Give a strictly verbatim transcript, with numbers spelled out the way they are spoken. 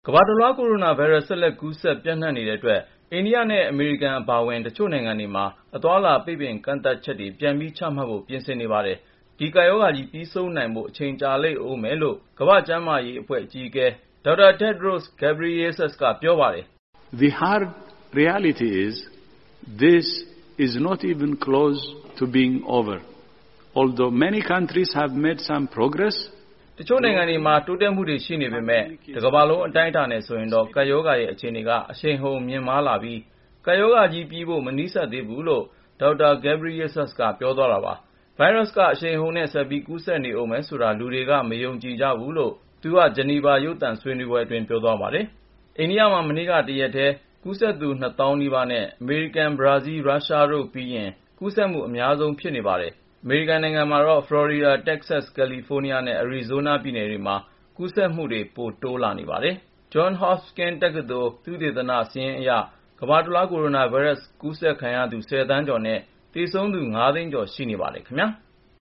ကမ္ဘာတလွှားကိုရိုနာဗိုင်းရပ်စ်ဆက်လက်ကူးစက်ပျံ့နှံ့နေတဲ့အတွက်အိန္ဒိယနဲ့အမေရိကန်အပါအဝင်တချို့နိုင်ငံတွေမှာအသွားအလာပိတ်ပင်ကန့်သတ်ချက်တွေပြန်ပြီးချမှတ်ဖို့ပြင်ဆင်နေပါတယ်။ဒီကပ်ရောဂါကြီးပြီးဆုံးနိုင်ဖို့အချိန်ကြာလိမ့်ဦးမယ်လို့ကမ္ဘာ့ကျန်းမာရေးအဖွဲ့အကြီးအကဲ ဒေါက်တာ Tedros Adhanom Ghebreyesus ကပြောပါတယ်။ The hard reality is this is not even close to being over. Although many countries have made some progress, တချို့နိုင်ငံတွေမှာတိုးတက်မှုတွေရှိနေပေမဲ့တကမ္ဘာလုံးအတိုင်းအတာနဲ့ဆိုရင်တော့ကပ်ရောဂါရဲ့အခြေအနေကအရှိန်ဟုန်မြင့်မားလာပြီးကပ်ရောဂါကြီးပြီးဖို့မနီးစပ်သေးဘူးလို့ဒေါက်တာ Ghebreyesus ကပြောသွားတာပါ။ ဗိုင်းရပ်စ်ကအရှိန်ဟုန်နဲ့ဆက်ပြီးကူးစက်နေဦးမယ်ဆိုတာလူတွေကမယုံကြည်ကြဘူးလို့သူကဂျနီဗာရုပ်သံဆွေးနွေးပွဲအတွင်းပြောသွားပါတယ်။ အိန္ဒိယမှာမနေ့ကတရက်ထဲကူးစက်သူ နှစ်သောင်းနီးပါးနဲ့အမေရိကန်၊ ဘရာဇီး၊ ရုရှားတို့ပြီးရင်ကူးစက်မှုအများဆုံးဖြစ်နေပါတယ်။ အမေရိကန်နိုင်ငံမှာတော့ ဖလော်ရီဒါ၊ တက္ကဆက်စ်၊ ကယ်လီဖိုးနီးယားနဲ့ အရီဇိုးနားပြည်နယ်တွေမှာကူးစက်မှုတွေပိုတိုးလာနေပါတယ်။ Johns Hopkins တက္ကသိုလ် သုတေသနစာရင်းအရကမ္ဘာတလွှားကိုရိုနာဗိုင်းရပ်စ်ကူးစက်ခံရသူ ဆယ်သန်းကျော်နဲ့သေဆုံးသူ ငါးသိန်းကျော်ရှိနေပါတယ်ခင်ဗျာ။